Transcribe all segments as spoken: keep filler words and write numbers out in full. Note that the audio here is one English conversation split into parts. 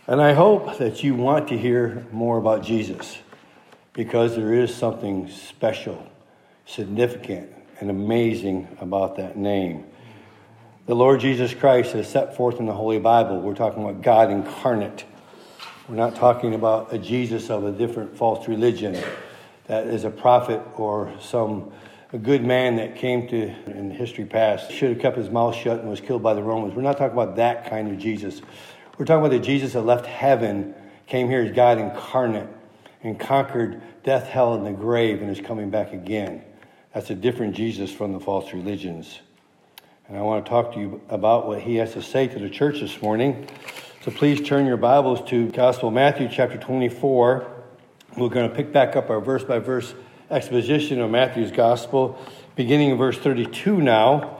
And I hope that you want to hear more about Jesus, because there is something special, significant, and amazing about that name. The Lord Jesus Christ is set forth in the Holy Bible. We're talking about God incarnate. We're not talking about a Jesus of a different false religion that is a prophet or some a good man that came to, in history past, should have kept his mouth shut and was killed by the Romans. We're not talking about that kind of Jesus. We're talking about the Jesus that left heaven, came here as God incarnate, and conquered death, hell, and the grave, and is coming back again. That's a different Jesus from the false religions. And I want to talk to you about what he has to say to the church this morning. So please turn your Bibles to Gospel of Matthew chapter twenty-four. We're going to pick back up our verse-by-verse exposition of Matthew's Gospel, beginning in verse thirty-two now.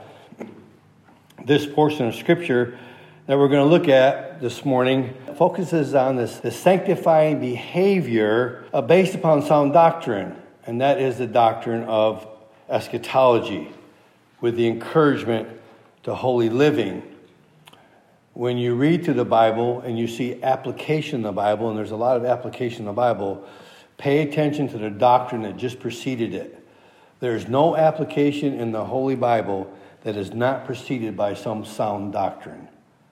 This portion of Scripture that we're going to look at this morning focuses on this the sanctifying behavior uh, based upon sound doctrine, and that is the doctrine of eschatology, with the encouragement to holy living. When you read through the Bible and you see application in the Bible, and there's a lot of application in the Bible, pay attention to the doctrine that just preceded it. There's no application in the Holy Bible that is not preceded by some sound doctrine.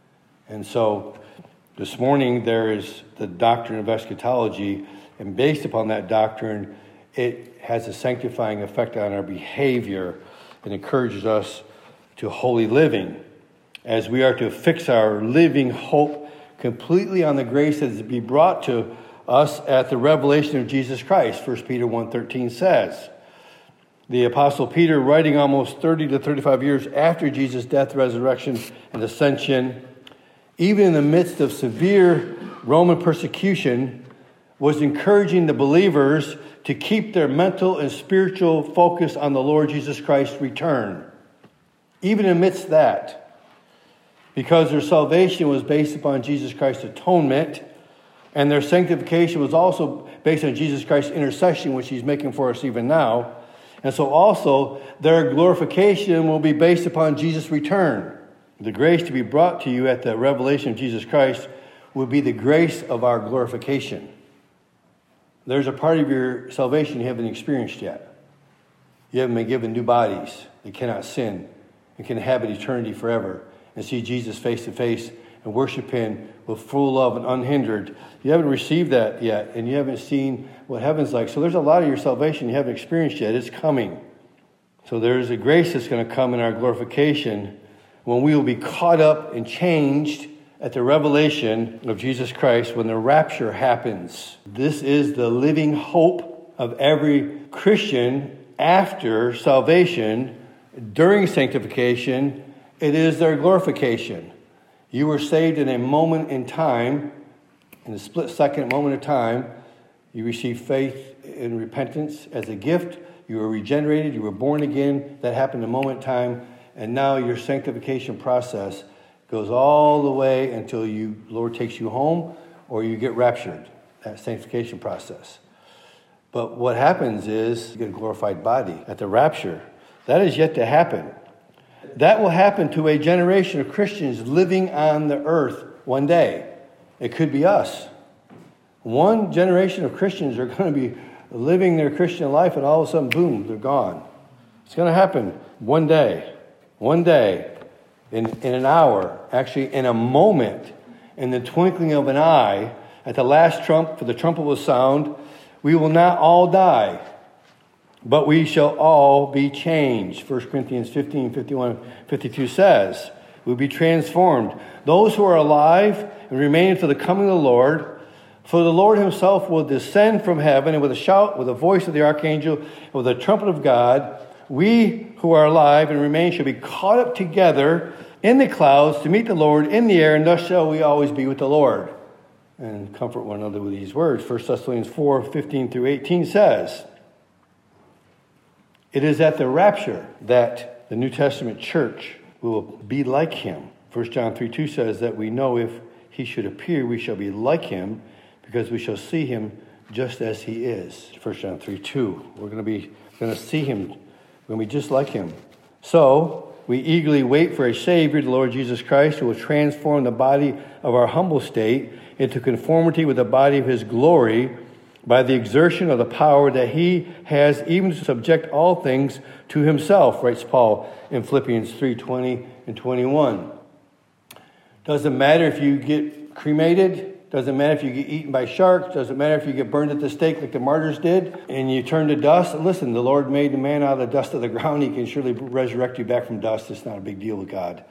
And so this morning there is the doctrine of eschatology, and based upon that doctrine, it has a sanctifying effect on our behavior and encourages us to holy living, as we are to fix our living hope completely on the grace that is to be brought to us at the revelation of Jesus Christ. First Peter one thirteen says. The Apostle Peter, writing almost thirty to thirty-five years after Jesus' death, resurrection, and ascension, even in the midst of severe Roman persecution, was encouraging the believers to keep their mental and spiritual focus on the Lord Jesus Christ's return. Even amidst that, because their salvation was based upon Jesus Christ's atonement, and their sanctification was also based on Jesus Christ's intercession, which he's making for us even now. And so also, their glorification will be based upon Jesus' return. The grace to be brought to you at the revelation of Jesus Christ will be the grace of our glorification. There's a part of your salvation you haven't experienced yet. You haven't been given new bodies that cannot sin and can inhabit eternity forever and see Jesus face to face and worship him with full love and unhindered. You haven't received that yet, and you haven't seen what heaven's like. So there's a lot of your salvation you haven't experienced yet. It's coming. So there's a grace that's going to come in our glorification when we will be caught up and changed at the revelation of Jesus Christ when the rapture happens. This is the living hope of every Christian after salvation. During sanctification, it is their glorification. You were saved in a moment in time, in a split second moment of time. You received faith and repentance as a gift. You were regenerated. You were born again. That happened in a moment in time. And now your sanctification process goes all the way until you, Lord takes you home or you get raptured. That sanctification process. But what happens is you get a glorified body at the rapture. That is yet to happen. That will happen to a generation of Christians living on the earth one day. It could be us. One generation of Christians are going to be living their Christian life, and all of a sudden, boom, they're gone. It's going to happen one day. One day, in, in an hour, actually in a moment, in the twinkling of an eye, at the last trump, for the trumpet will sound, we will not all die, but we shall all be changed. First Corinthians fifteen, fifty-one, fifty-two says, we'll be transformed. Those who are alive and remain for the coming of the Lord, for the Lord himself will descend from heaven, and with a shout, with the voice of the archangel, and with the trumpet of God, we who are alive and remain shall be caught up together in the clouds to meet the Lord in the air, and thus shall we always be with the Lord. And comfort one another with these words. First Thessalonians four, fifteen through eighteen says, it is at the rapture that the New Testament church will be like him. First John three, two says that we know if he should appear, we shall be like him, because we shall see him just as he is. First John three, two. We're going to be going to see him. We're going to be just like him. So, we eagerly wait for a Savior, the Lord Jesus Christ, who will transform the body of our humble state into conformity with the body of his glory by the exertion of the power that he has even to subject all things to himself, writes Paul in Philippians three twenty and twenty-one. Doesn't matter if you get cremated. Doesn't matter if you get eaten by sharks. Doesn't matter if you get burned at the stake like the martyrs did and you turn to dust. Listen, the Lord made the man out of the dust of the ground. He can surely resurrect you back from dust. It's not a big deal with God.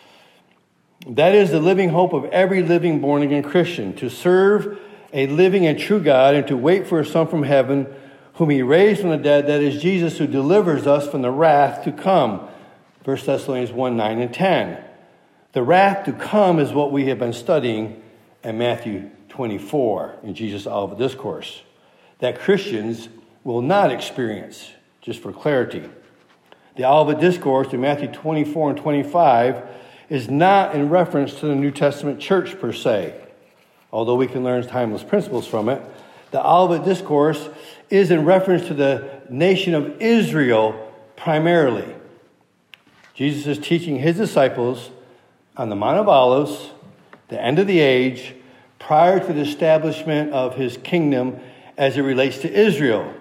That is the living hope of every living born-again Christian, to serve a living and true God and to wait for a Son from heaven whom he raised from the dead. That is Jesus, who delivers us from the wrath to come. First Thessalonians one, nine and ten. The wrath to come is what we have been studying in Matthew twenty-four in Jesus' Olivet Discourse, that Christians will not experience, just for clarity. The Olivet Discourse in Matthew twenty-four and twenty-five is not in reference to the New Testament church per se, although we can learn timeless principles from it. The Olivet Discourse is in reference to the nation of Israel primarily. Jesus is teaching his disciples on the Mount of Olives, the end of the age, prior to the establishment of his kingdom as it relates to Israel.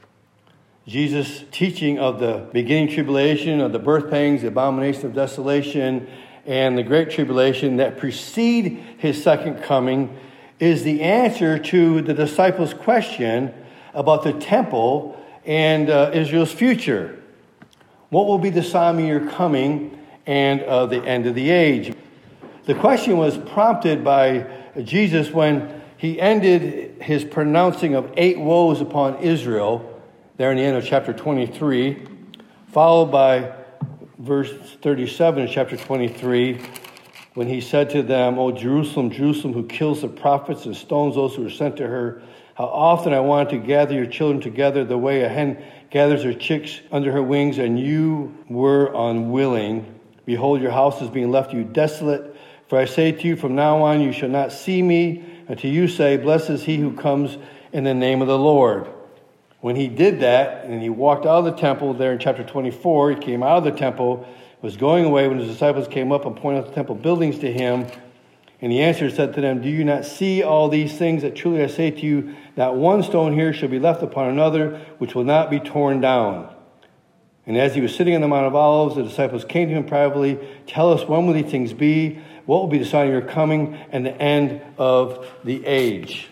Jesus' teaching of the beginning tribulation, of the birth pangs, the abomination of desolation, and the great tribulation that precede his second coming is the answer to the disciples' question about the temple and uh, Israel's future. What will be the sign of your coming and of the end of the age? The question was prompted by Jesus when he ended his pronouncing of eight woes upon Israel, there in the end of chapter twenty-three, followed by verse thirty-seven of chapter twenty-three, when he said to them, O Jerusalem, Jerusalem, who kills the prophets and stones those who are sent to her, how often I wanted to gather your children together the way a hen gathers her chicks under her wings, and you were unwilling. Behold, your house is being left you desolate. For I say to you, from now on you shall not see me, until you say, blessed is he who comes in the name of the Lord. When he did that, and he walked out of the temple there in chapter twenty-four, he came out of the temple, was going away when his disciples came up and pointed out the temple buildings to him. And he answered, said to them, do you not see all these things? That truly I say to you, not one stone here shall be left upon another, which will not be torn down. And as he was sitting on the Mount of Olives, the disciples came to him privately, tell us, when will these things be? What will be the sign of your coming and the end of the age?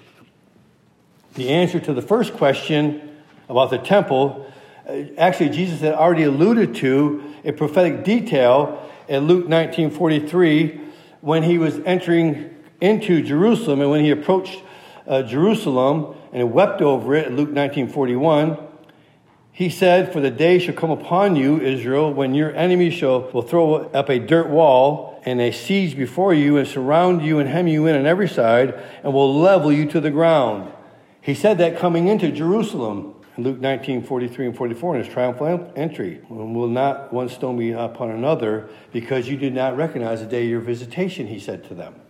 The answer to the first question about the temple, actually Jesus had already alluded to a prophetic detail in Luke nineteen forty-three when he was entering into Jerusalem, and when he approached uh, Jerusalem and wept over it in Luke nineteen forty-one. He said, for the day shall come upon you, Israel, when your enemies shall will throw up a dirt wall and a siege before you and surround you and hem you in on every side and will level you to the ground. He said that coming into Jerusalem in Luke nineteen forty-three and forty-four in his triumphal entry. Will not one stone be upon another, because you did not recognize the day of your visitation, he said to them.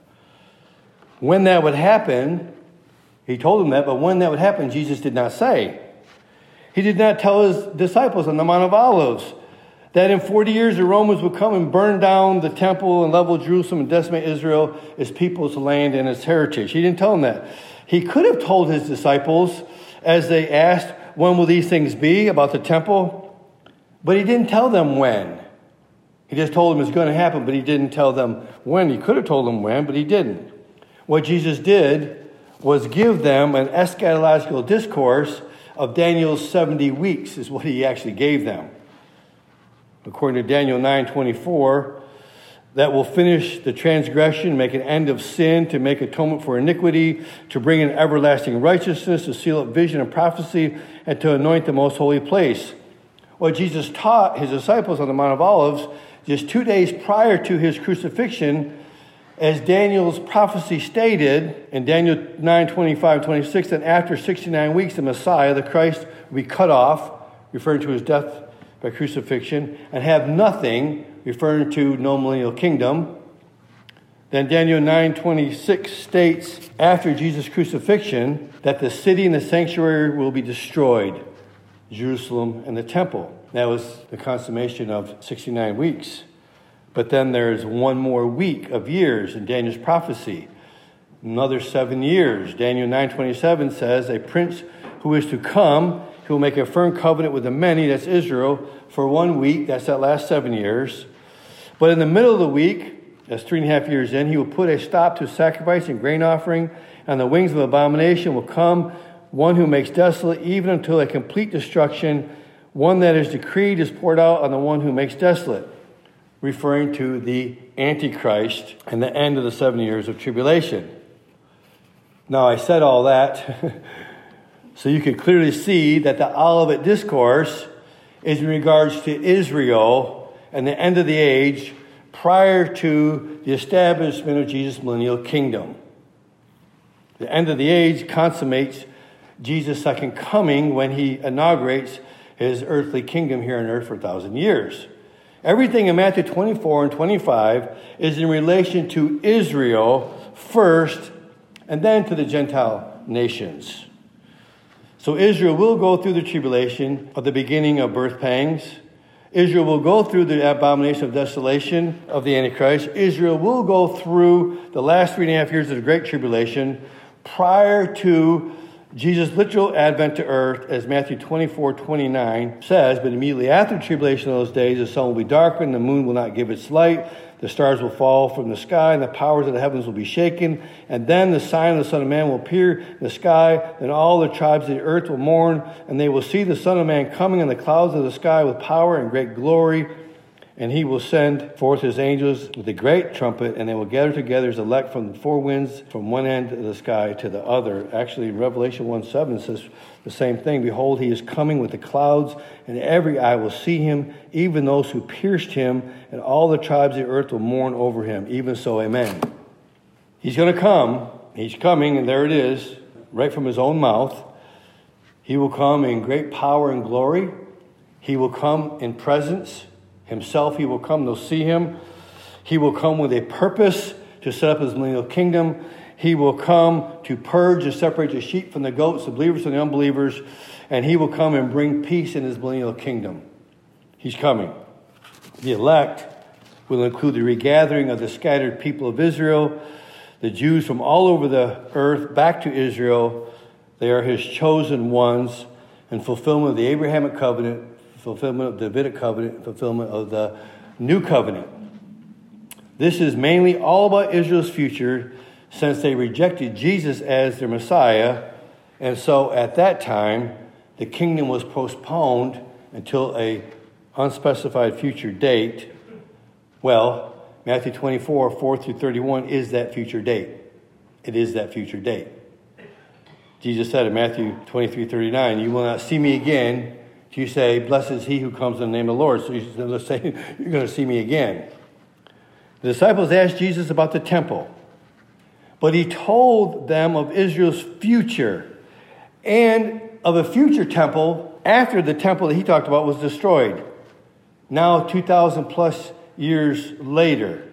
When that would happen, he told them that, but when that would happen, Jesus did not say. He did not tell his disciples on the Mount of Olives that in forty years the Romans would come and burn down the temple and level Jerusalem and decimate Israel, its people's land and its heritage. He didn't tell them that. He could have told his disciples as they asked, when will these things be about the temple? But he didn't tell them when. He just told them it's going to happen, but he didn't tell them when. He could have told them when, but he didn't. What Jesus did was give them an eschatological discourse of Daniel's seventy weeks is what he actually gave them. According to Daniel nine twenty-four, that will finish the transgression, make an end of sin, to make atonement for iniquity, to bring in everlasting righteousness, to seal up vision and prophecy, and to anoint the most holy place. What Jesus taught his disciples on the Mount of Olives just two days prior to his crucifixion, as Daniel's prophecy stated in Daniel nine twenty-five twenty-six, that after sixty-nine weeks, the Messiah, the Christ, will be cut off, referring to his death by crucifixion, and have nothing, referring to no millennial kingdom. Then Daniel nine twenty-six states, after Jesus' crucifixion, that the city and the sanctuary will be destroyed, Jerusalem and the temple. That was the consummation of sixty-nine weeks. But then there's one more week of years in Daniel's prophecy. Another seven years. Daniel nine twenty-seven says, a prince who is to come, who will make a firm covenant with the many, that's Israel, for one week. That's that last seven years. But in the middle of the week, that's three and a half years in, he will put a stop to sacrifice and grain offering, and the wings of abomination will come, one who makes desolate, even until a complete destruction. One that is decreed is poured out on the one who makes desolate, referring to the Antichrist and the end of the seven years of tribulation. Now, I said all that so you can clearly see that the Olivet Discourse is in regards to Israel and the end of the age prior to the establishment of Jesus' millennial kingdom. The end of the age consummates Jesus' second coming when he inaugurates his earthly kingdom here on earth for a thousand years. Everything in Matthew twenty-four and twenty-five is in relation to Israel first and then to the Gentile nations. So Israel will go through the tribulation of the beginning of birth pangs. Israel will go through the abomination of desolation of the Antichrist. Israel will go through the last three and a half years of the Great Tribulation prior to Jesus' literal advent to earth, as Matthew twenty-four twenty-nine says. But immediately after the tribulation of those days, the sun will be darkened, the moon will not give its light, the stars will fall from the sky, and the powers of the heavens will be shaken. And then the sign of the Son of Man will appear in the sky. Then all the tribes of the earth will mourn, and they will see the Son of Man coming in the clouds of the sky with power and great glory. And he will send forth his angels with a great trumpet, and they will gather together his elect from the four winds, from one end of the sky to the other. Actually, Revelation one seven says the same thing. Behold, he is coming with the clouds, and every eye will see him, even those who pierced him, and all the tribes of the earth will mourn over him. Even so, amen. He's going to come. He's coming, and there it is, right from his own mouth. He will come in great power and glory. He will come in presence. Himself, he will come. They'll see him. He will come with a purpose to set up his millennial kingdom. He will come to purge and separate the sheep from the goats, the believers from the unbelievers. And he will come and bring peace in his millennial kingdom. He's coming. The elect will include the regathering of the scattered people of Israel, the Jews from all over the earth back to Israel. They are his chosen ones in fulfillment of the Abrahamic covenant, fulfillment of the Davidic covenant, fulfillment of the new covenant. This is mainly all about Israel's future, since they rejected Jesus as their Messiah. And so at that time, the kingdom was postponed until a unspecified future date. Well, Matthew twenty-four, four through thirty-one is that future date. It is that future date. Jesus said in Matthew twenty-three, thirty-nine, you will not see me again. You say, blessed is he who comes in the name of the Lord. So you're saying, you're going to see me again. The disciples asked Jesus about the temple, but he told them of Israel's future and of a future temple after the temple that he talked about was destroyed. Now, two thousand plus years later.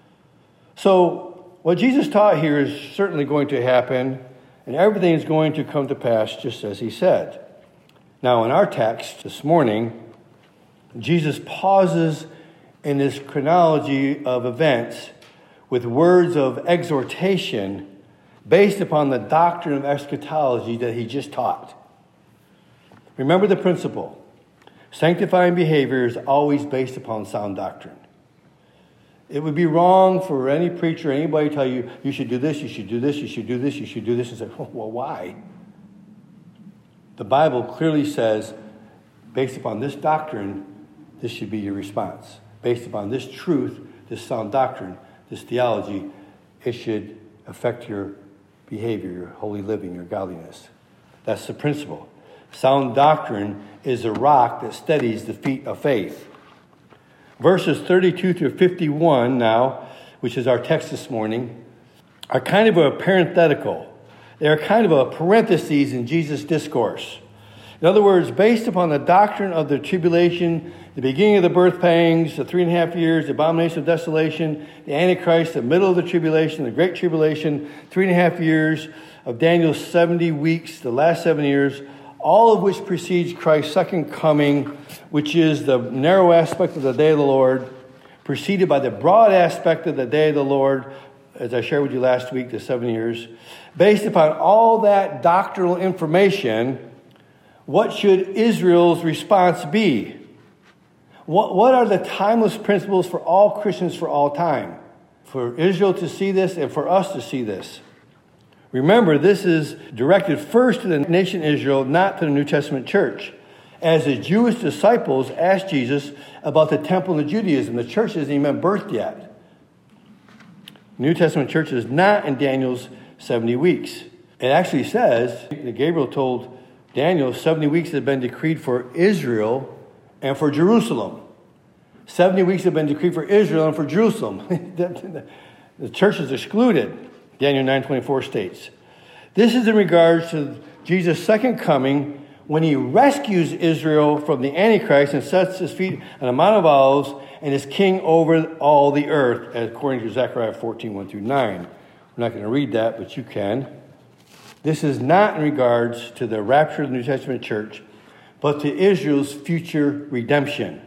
So what Jesus taught here is certainly going to happen, and everything is going to come to pass just as he said. Now, in our text this morning, Jesus pauses in this chronology of events with words of exhortation based upon the doctrine of eschatology that he just taught. Remember the principle. Sanctifying behavior is always based upon sound doctrine. It would be wrong for any preacher, anybody to tell you, you should do this, you should do this, you should do this, you should do this, and say, well, why? The Bible clearly says, based upon this doctrine, this should be your response. Based upon this truth, this sound doctrine, this theology, it should affect your behavior, your holy living, your godliness. That's the principle. Sound doctrine is a rock that steadies the feet of faith. Verses thirty-two through fifty-one now, which is our text this morning, are kind of a parenthetical. They are kind of a parenthesis in Jesus' discourse. In other words, based upon the doctrine of the tribulation, the beginning of the birth pangs, the three and a half years, the abomination of desolation, the Antichrist, the middle of the tribulation, the great tribulation, three and a half years of Daniel's seventy weeks, the last seven years, all of which precedes Christ's second coming, which is the narrow aspect of the day of the Lord, preceded by the broad aspect of the day of the Lord, as I shared with you last week, the seven years. Based upon all that doctrinal information, what should Israel's response be? What, what are the timeless principles for all Christians for all time? For Israel to see this and for us to see this. Remember, this is directed first to the nation Israel, not to the New Testament church. As the Jewish disciples asked Jesus about the temple and Judaism, the church hasn't even been birthed yet. The New Testament church is not in Daniel's seventy weeks. It actually says that Gabriel told Daniel seventy weeks had been decreed for Israel and for Jerusalem. seventy weeks have been decreed for Israel and for Jerusalem. The church is excluded, Daniel nine twenty-four states. This is in regards to Jesus' second coming, when he rescues Israel from the Antichrist and sets his feet on the Mount of Olives and is king over all the earth, according to Zechariah fourteen, one through nine. We're not going to read that, but you can. This is not in regards to the rapture of the New Testament church, but to Israel's future redemption.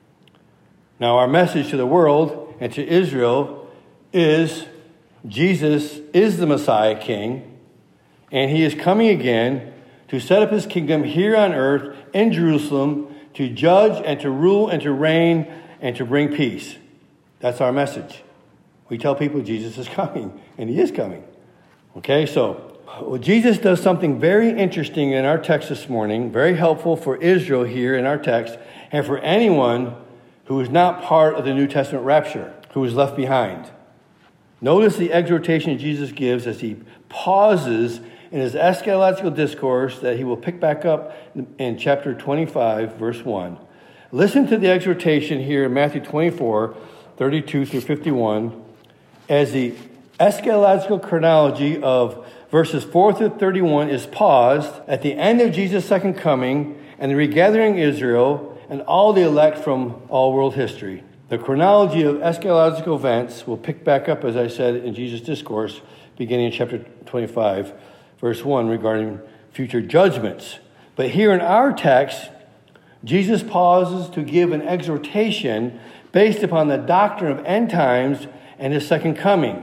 Now, our message to the world and to Israel is Jesus is the Messiah King, and he is coming again to set up his kingdom here on earth in Jerusalem to judge and to rule and to reign and to bring peace. That's our message. We tell people Jesus is coming, and he is coming. Okay, so well, Jesus does something very interesting in our text this morning, very helpful for Israel here in our text, and for anyone who is not part of the New Testament rapture, who is left behind. Notice the exhortation Jesus gives as he pauses in his eschatological discourse that he will pick back up in chapter twenty-five, verse one. Listen to the exhortation here in Matthew twenty-four, thirty-two through fifty-one, as the eschatological chronology of verses four through thirty-one is paused at the end of Jesus' second coming and the regathering Israel and all the elect from all world history. The chronology of eschatological events will pick back up, as I said, in Jesus' discourse, beginning in chapter twenty-five, verse one, regarding future judgments. But here in our text, Jesus pauses to give an exhortation based upon the doctrine of end times and his second coming.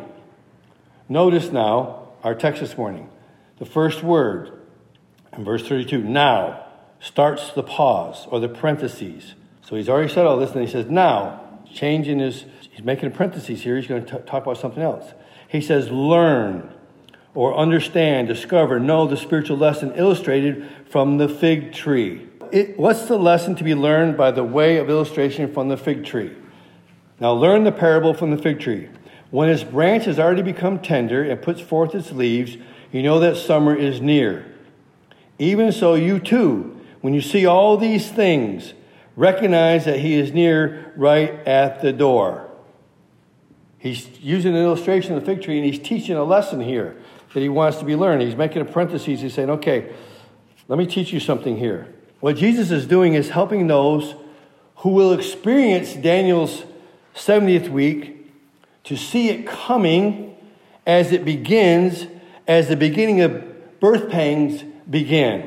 Notice now our text this morning. The first word in verse thirty-two, now, starts the pause or the parentheses. So he's already said all this, and he says, now, changing his, he's making a parentheses here. He's going to t- talk about something else. He says, learn or understand, discover, know the spiritual lesson illustrated from the fig tree. It, what's the lesson to be learned by the way of illustration from the fig tree? Now learn the parable from the fig tree. When its branch has already become tender and puts forth its leaves, you know that summer is near. Even so, you too, when you see all these things, recognize that he is near, right at the door. He's using an illustration of the fig tree, and he's teaching a lesson here that he wants to be learned. He's making a parenthesis. He's saying, okay, let me teach you something here. What Jesus is doing is helping those who will experience Daniel's seventieth week to see it coming as it begins, as the beginning of birth pangs begin.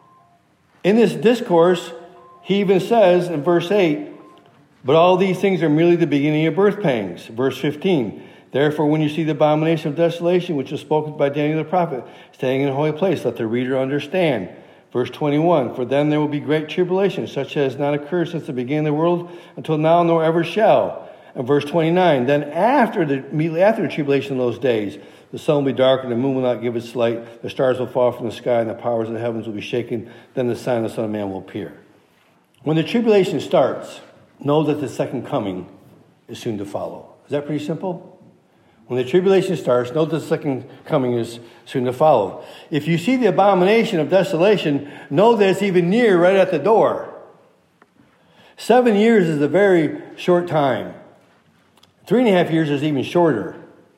In this discourse, he even says in verse eight, but all these things are merely the beginning of birth pangs. Verse fifteen, therefore when you see the abomination of desolation, which was spoken by Daniel the prophet, standing in a holy place, let the reader understand. Verse twenty-one, for then there will be great tribulation, such as has not occurred since the beginning of the world until now, nor ever shall. And verse twenty-nine, then after the, immediately after the tribulation of those days, the sun will be dark, and the moon will not give its light. The stars will fall from the sky, and the powers of the heavens will be shaken. Then the sign of the Son of Man will appear. When the tribulation starts, know that the second coming is soon to follow. Is that pretty simple? When the tribulation starts, know that the second coming is soon to follow. If you see the abomination of desolation, know that it's even near, right at the door. Seven years is a very short time. Three and a half years is even shorter.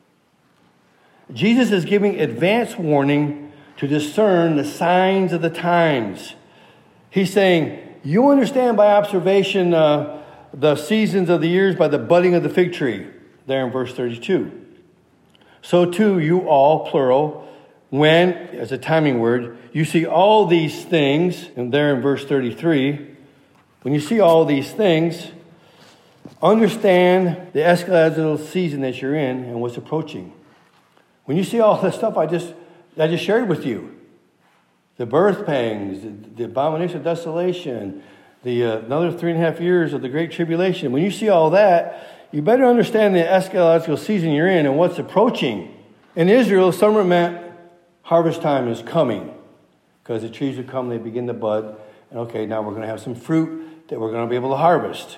Jesus is giving advance warning to discern the signs of the times. He's saying, you understand by observation uh, the seasons of the years by the budding of the fig tree, there in verse thirty-two. So too, you all, plural, when, as a timing word, you see all these things, and there in verse thirty-three, when you see all these things, Understand the eschatological season that you're in and what's approaching. When you see all this stuff I just I just shared with you, the birth pangs, the, the abomination of desolation, the uh, another three and a half years of the Great Tribulation, when you see all that, you better understand the eschatological season you're in and what's approaching. In Israel, summer meant harvest time is coming because the trees would come, they begin to bud, and okay, now we're going to have some fruit that we're going to be able to harvest.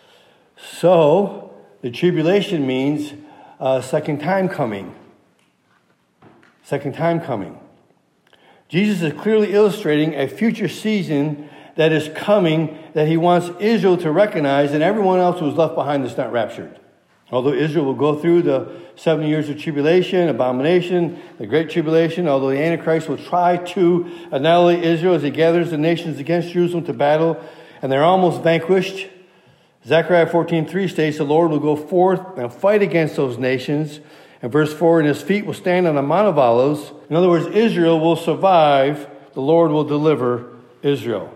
So, the tribulation means uh, second time coming. Second time coming. Jesus is clearly illustrating a future season that is coming that he wants Israel to recognize, and everyone else who is left behind is not raptured. Although Israel will go through the seven years of tribulation, abomination, the great tribulation, although the Antichrist will try to annihilate Israel as he gathers the nations against Jerusalem to battle, and they're almost vanquished. Zechariah fourteen three states, the Lord will go forth and fight against those nations. And verse four, and his feet will stand on the Mount of Olives. In other words, Israel will survive. The Lord will deliver Israel.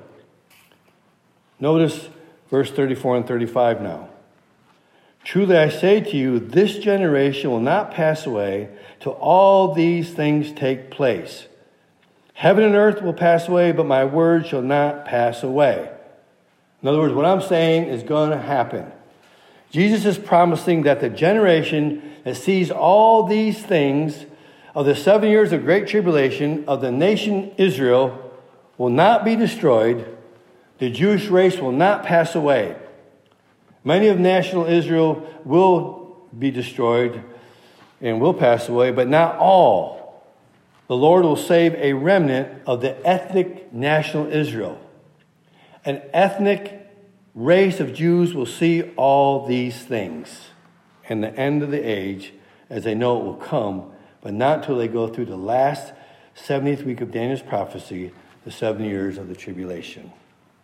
Notice verse thirty-four and thirty-five now. Truly I say to you, this generation will not pass away till all these things take place. Heaven and earth will pass away, but my word shall not pass away. In other words, what I'm saying is going to happen. Jesus is promising that the generation that sees all these things of the seven years of great tribulation of the nation Israel will not be destroyed. The Jewish race will not pass away. Many of national Israel will be destroyed and will pass away, but not all. The Lord will save a remnant of the ethnic national Israel. An ethnic race of Jews will see all these things and the end of the age as they know it will come, but not until they go through the last seventieth week of Daniel's prophecy, the seven years of the tribulation.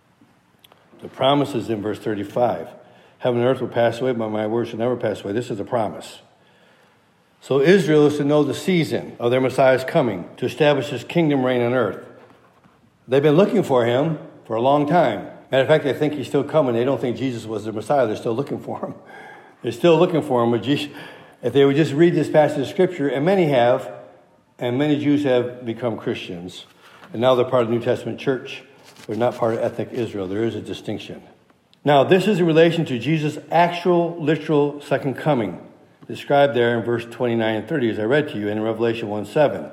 The promise is in verse thirty-five. Heaven and earth will pass away, but my word shall never pass away. This is a promise. So Israel is to know the season of their Messiah's coming, to establish his kingdom reign on earth. They've been looking for him for a long time. Matter of fact, they think he's still coming. They don't think Jesus was the Messiah. They're still looking for him. They're still looking for him. But Jesus, if they would just read this passage of Scripture, and many have, and many Jews have become Christians, and now they're part of the New Testament church. They're not part of ethnic Israel. There is a distinction. Now, this is in relation to Jesus' actual, literal second coming, described there in verse twenty-nine and thirty, as I read to you in Revelation one seven.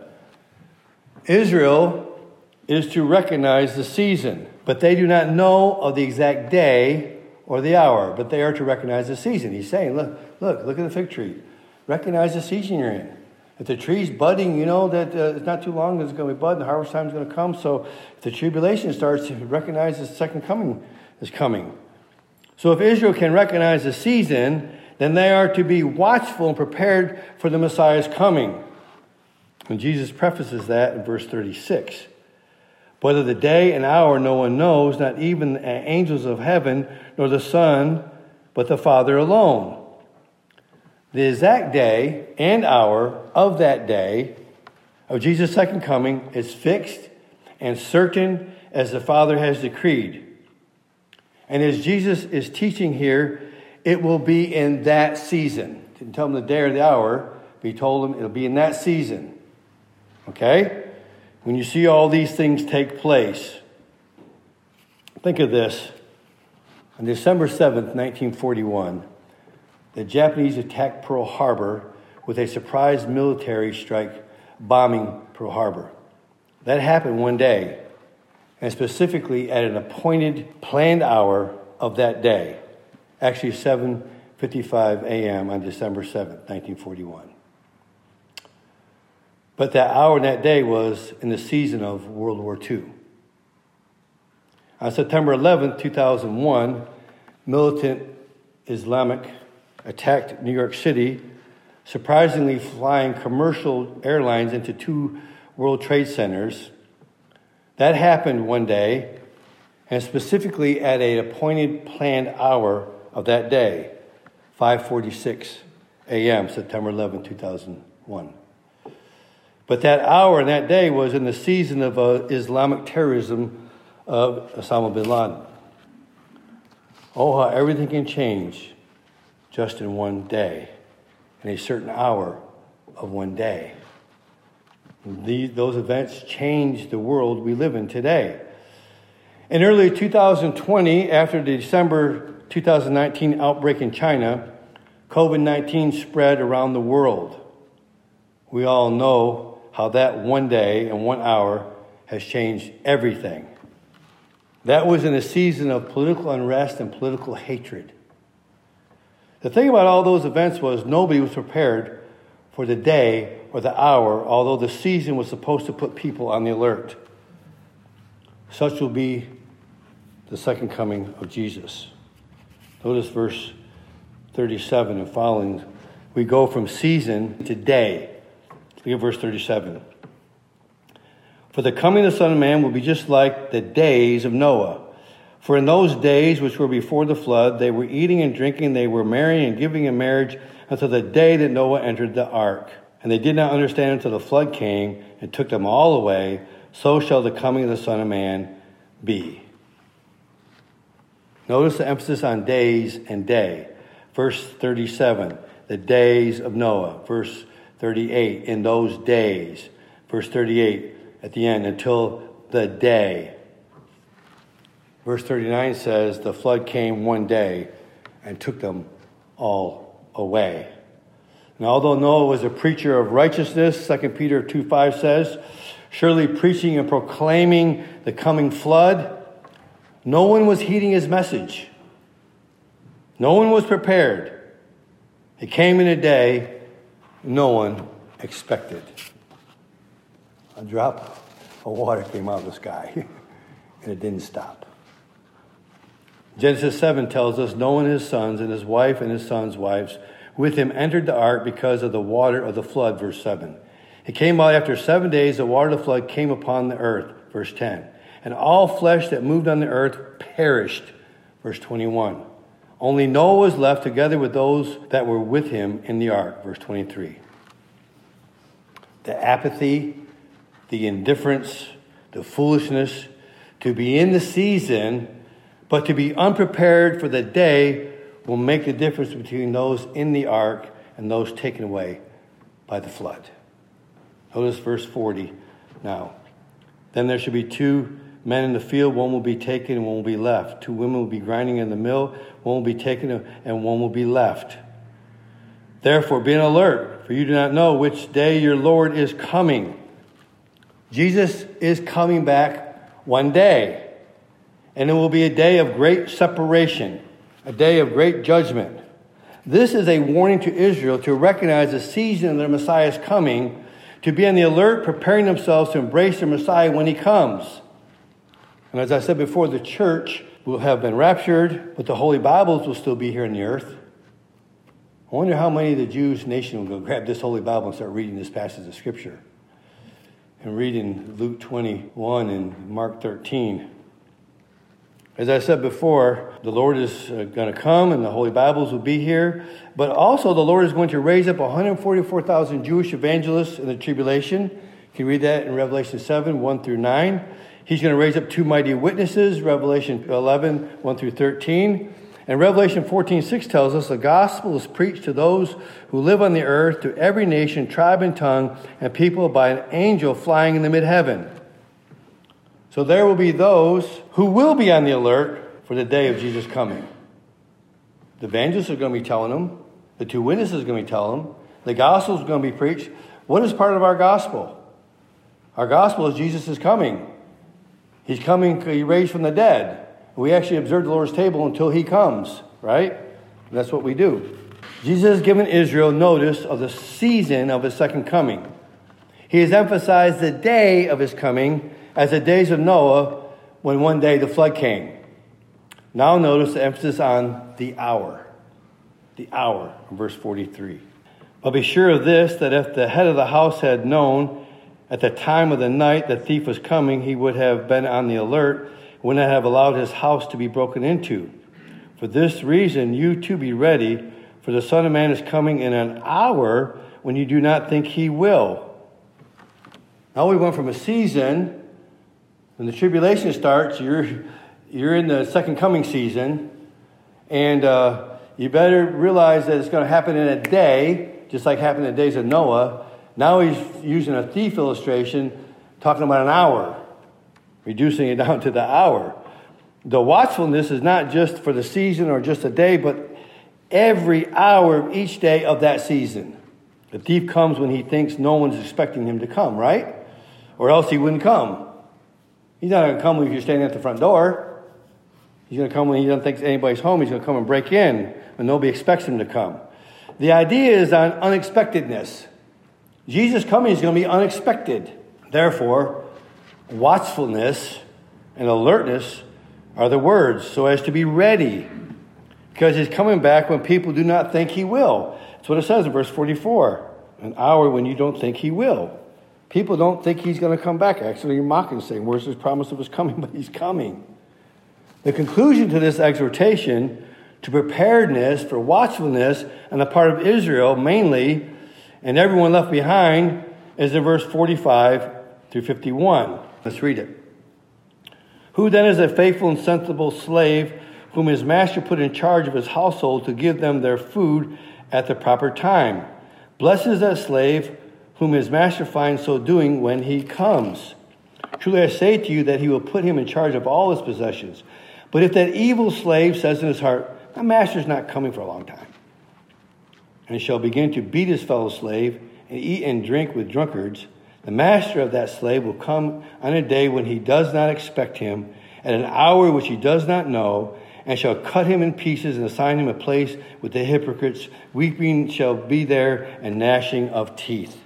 Israel is to recognize the season, but they do not know of the exact day or the hour, but they are to recognize the season. He's saying, look, look, look at the fig tree. Recognize the season you're in. If the tree's budding, you know that uh, it's not too long it's going to be bud, and the harvest time is going to come. So if the tribulation starts, recognize the second coming is coming. So if Israel can recognize the season, then they are to be watchful and prepared for the Messiah's coming. And Jesus prefaces that in verse thirty-six. Whether the day and hour no one knows, not even the angels of heaven, nor the Son, but the Father alone. The exact day and hour of that day of Jesus' second coming is fixed and certain as the Father has decreed. And as Jesus is teaching here, it will be in that season. Didn't tell him the day or the hour, but he told him it'll be in that season. Okay? When you see all these things take place, think of this. On December seventh, nineteen forty-one, the Japanese attacked Pearl Harbor with a surprise military strike, bombing Pearl Harbor. That happened one day, and specifically at an appointed, planned hour of that day. Actually, seven fifty-five a.m. on December seventh, nineteen forty-one. But that hour and that day was in the season of World War Two. On September eleventh, two thousand one, militant Islamic attacked New York City, surprisingly flying commercial airlines into two World Trade Centers. That happened one day, and specifically at an appointed planned hour of that day, five forty-six a.m., September eleventh, two thousand one. But that hour and that day was in the season of uh, Islamic terrorism of Osama bin Laden. Oh, how everything can change just in one day, in a certain hour of one day. These, those events changed the world we live in today. In early two thousand twenty, after the December two thousand nineteen outbreak in China, covid nineteen spread around the world. We all know how that one day and one hour has changed everything. That was in a season of political unrest and political hatred. The thing about all those events was nobody was prepared for the day or the hour, although the season was supposed to put people on the alert. Such will be the second coming of Jesus. Notice verse thirty-seven and following. We go from season to day. Look at verse thirty-seven. For the coming of the Son of Man will be just like the days of Noah. For in those days which were before the flood, they were eating and drinking, they were marrying and giving in marriage until the day that Noah entered the ark. And they did not understand until the flood came and took them all away. So shall the coming of the Son of Man be. Notice the emphasis on days and day. Verse thirty-seven, the days of Noah. Verse thirty-eight, in those days. Verse thirty-eight, at the end, until the day. Verse thirty-nine says, the flood came one day and took them all away. And although Noah was a preacher of righteousness, Second Peter two five says, surely preaching and proclaiming the coming flood, no one was heeding his message. No one was prepared. It came in a day no one expected. A drop of water came out of the sky, and it didn't stop. Genesis seven tells us Noah and his sons and his wife and his sons' wives with him entered the ark because of the water of the flood, verse seven. It came out after seven days, the water of the flood came upon the earth, verse ten. And all flesh that moved on the earth perished, verse twenty-one. Only Noah was left together with those that were with him in the ark, verse twenty-three. The apathy, the indifference, the foolishness, to be in the season, but to be unprepared for the day will make the difference between those in the ark and those taken away by the flood. Notice verse forty now. Then there shall be two men in the field, one will be taken and one will be left. Two women will be grinding in the mill, one will be taken and one will be left. Therefore, be on alert, for you do not know which day your Lord is coming. Jesus is coming back one day, and it will be a day of great separation, a day of great judgment. This is a warning to Israel to recognize the season of their Messiah's coming, to be on the alert, preparing themselves to embrace their Messiah when he comes. And as I said before, the church will have been raptured, but the Holy Bibles will still be here on the earth. I wonder how many of the Jewish nation will go grab this Holy Bible and start reading this passage of Scripture. And reading Luke twenty-one and Mark thirteen. As I said before, the Lord is going to come and the Holy Bibles will be here. But also the Lord is going to raise up one hundred forty-four thousand Jewish evangelists in the tribulation. You can read that in Revelation seven, one through nine. He's going to raise up two mighty witnesses, Revelation eleven, one through thirteen. And Revelation fourteen, six tells us the gospel is preached to those who live on the earth, to every nation, tribe, and tongue, and people by an angel flying in the mid-heaven. So there will be those who will be on the alert for the day of Jesus coming. The evangelists are going to be telling them. The two witnesses are going to be telling them. The gospel is going to be preached. What is part of our gospel? Our gospel is Jesus is coming. He's coming, he raised from the dead. We actually observe the Lord's table until he comes, right? And that's what we do. Jesus has given Israel notice of the season of his second coming. He has emphasized the day of his coming as the days of Noah, when one day the flood came. Now notice the emphasis on the hour. The hour, in verse forty-three. But be sure of this, that if the head of the house had known at the time of the night the thief was coming, he would have been on the alert, would not have allowed his house to be broken into. For this reason, you too be ready, for the Son of Man is coming in an hour when you do not think he will. Now we went from a season, when the tribulation starts, you're, you're in the second coming season, and uh, you better realize that it's going to happen in a day, just like happened in the days of Noah. Now he's using a thief illustration, talking about an hour, reducing it down to the hour. The watchfulness is not just for the season or just a day, but every hour of each day of that season. The thief comes when he thinks no one's expecting him to come, right? Or else he wouldn't come. He's not going to come when you're standing at the front door. He's going to come when he doesn't think anybody's home. He's going to come and break in when nobody expects him to come. The idea is on unexpectedness. Jesus' coming is going to be unexpected. Therefore, watchfulness and alertness are the words, so as to be ready. Because he's coming back when people do not think he will. That's what it says in verse forty-four. An hour when you don't think he will. People don't think he's going to come back. Actually, you're mocking, saying, where's his promise of his coming? But he's coming. The conclusion to this exhortation to preparedness for watchfulness on the part of Israel mainly, and everyone left behind, is in verse forty-five through fifty-one. Let's read it. Who then is a faithful and sensible slave whom his master put in charge of his household to give them their food at the proper time? Blessed is that slave whom his master finds so doing when he comes. Truly I say to you that he will put him in charge of all his possessions. But if that evil slave says in his heart, my master's not coming for a long time, and shall begin to beat his fellow slave and eat and drink with drunkards, the master of that slave will come on a day when he does not expect him, at an hour which he does not know, and shall cut him in pieces and assign him a place with the hypocrites. Weeping shall be there and gnashing of teeth.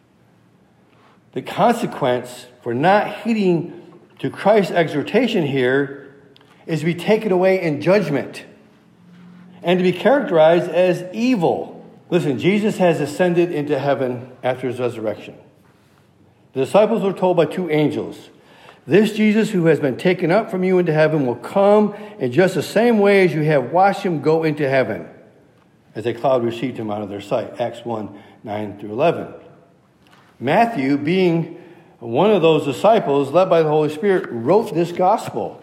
The consequence for not heeding to Christ's exhortation here is to be taken away in judgment and to be characterized as evil. Listen, Jesus has ascended into heaven after his resurrection. The disciples were told by two angels, this Jesus who has been taken up from you into heaven will come in just the same way as you have watched him go into heaven, as a cloud received him out of their sight. Acts one, nine through eleven. Matthew, being one of those disciples led by the Holy Spirit, wrote this gospel,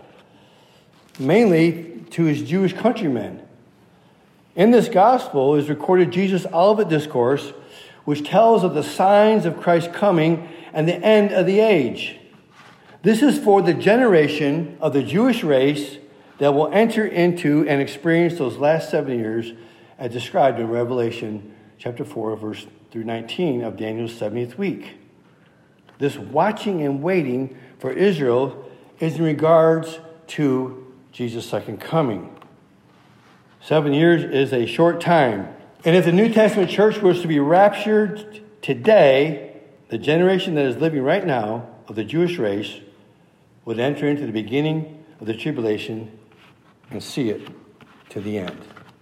mainly to his Jewish countrymen. In this gospel is recorded Jesus' Olivet Discourse, which tells of the signs of Christ's coming and the end of the age. This is for the generation of the Jewish race that will enter into and experience those last seven years as described in Revelation chapter four, verse through nineteen of Daniel's seventieth week. This watching and waiting for Israel is in regards to Jesus' second coming. Seven years is a short time. And if the New Testament church was to be raptured today, the generation that is living right now of the Jewish race would enter into the beginning of the tribulation and see it to the end.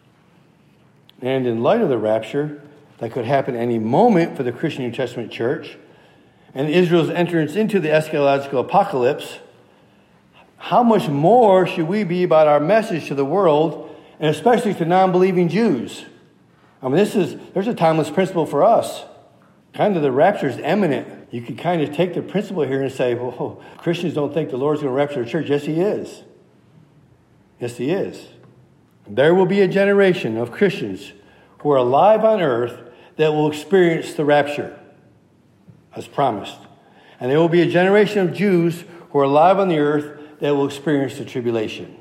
And in light of the rapture, that could happen any moment for the Christian New Testament church, and Israel's entrance into the eschatological apocalypse, how much more should we be about our message to the world, and especially to non-believing Jews? I mean, this is there's a timeless principle for us. Kind of the rapture is imminent. You can kind of take the principle here and say, well, Christians don't think the Lord's going to rapture the church. Yes, he is. Yes, he is. There will be a generation of Christians who are alive on earth that will experience the rapture, as promised. And there will be a generation of Jews who are alive on the earth that will experience the tribulation.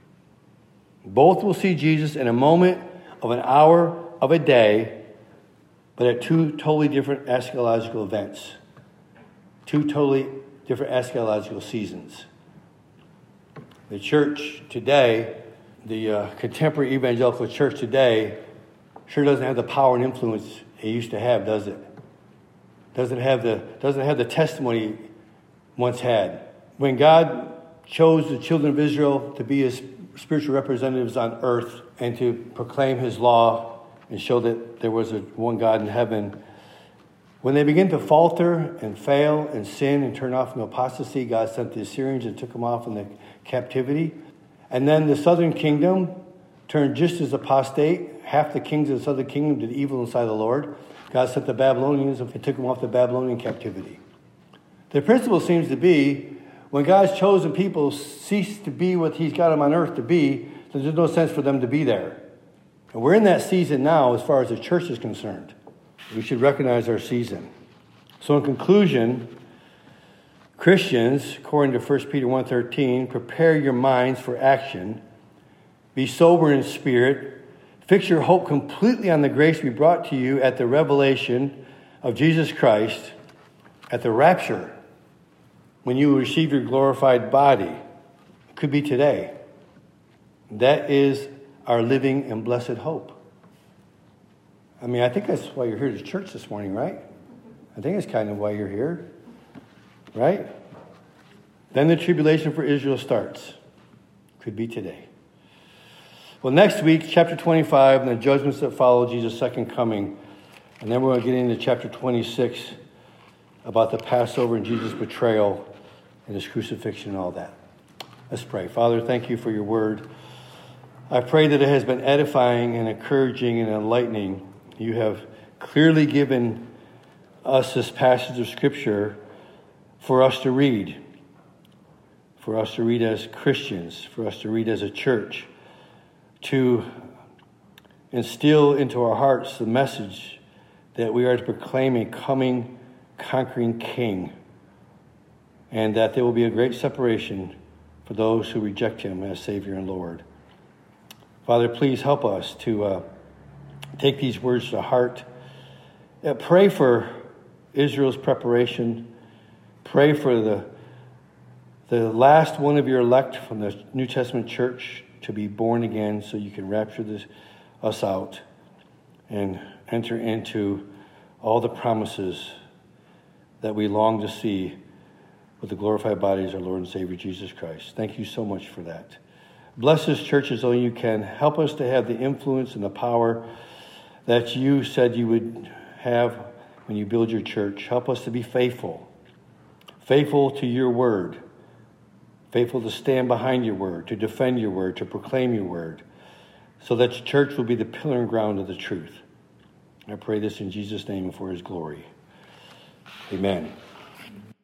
Both will see Jesus in a moment of an hour of a day, but at two totally different eschatological events. Two totally different eschatological seasons. The church today, the uh, contemporary evangelical church today, sure doesn't have the power and influence it used to have, does it? Doesn't have the doesn't have the testimony it once had. When God chose the children of Israel to be his spiritual representatives on earth and to proclaim his law and show that there was a one God in heaven, when they began to falter and fail and sin and turn off in apostasy, God sent the Assyrians and took them off in the captivity. And then the southern kingdom turned just as apostate. Half the kings of the southern kingdom did evil inside the Lord. God sent the Babylonians and took them off the Babylonian captivity. The principle seems to be, when God's chosen people cease to be what he's got them on earth to be, there's no sense for them to be there. And we're in that season now as far as the church is concerned. We should recognize our season. So in conclusion, Christians, according to First Peter one thirteen, prepare your minds for action. Be sober in spirit. Fix your hope completely on the grace we brought to you at the revelation of Jesus Christ, at the rapture, when you will receive your glorified body. It could be today. That is our living and blessed hope. I mean, I think that's why you're here to church this morning, right? I think that's kind of why you're here, right? Then the tribulation for Israel starts. Could be today. Well, next week, chapter twenty-five, and the judgments that follow Jesus' second coming. And then we're going to get into chapter twenty-six about the Passover and Jesus' betrayal and his crucifixion and all that. Let's pray. Father, thank you for your word. I pray that it has been edifying and encouraging and enlightening. You have clearly given us this passage of Scripture for us to read, for us to read as Christians, for us to read as a church, to instill into our hearts the message that we are to proclaim a coming, conquering King, and that there will be a great separation for those who reject him as Savior and Lord. Father, please help us to uh, take these words to heart. Uh, pray for Israel's preparation. Pray for the, the last one of your elect from the New Testament church to be born again so you can rapture this, us out and enter into all the promises that we long to see with the glorified body of our Lord and Savior Jesus Christ. Thank you so much for that. Bless this church as only you can. Help us to have the influence and the power that you said you would have when you build your church. Help us to be faithful. Faithful to your word. Faithful to stand behind your word, to defend your word, to proclaim your word, so that your church will be the pillar and ground of the truth. I pray this in Jesus' name and for his glory. Amen.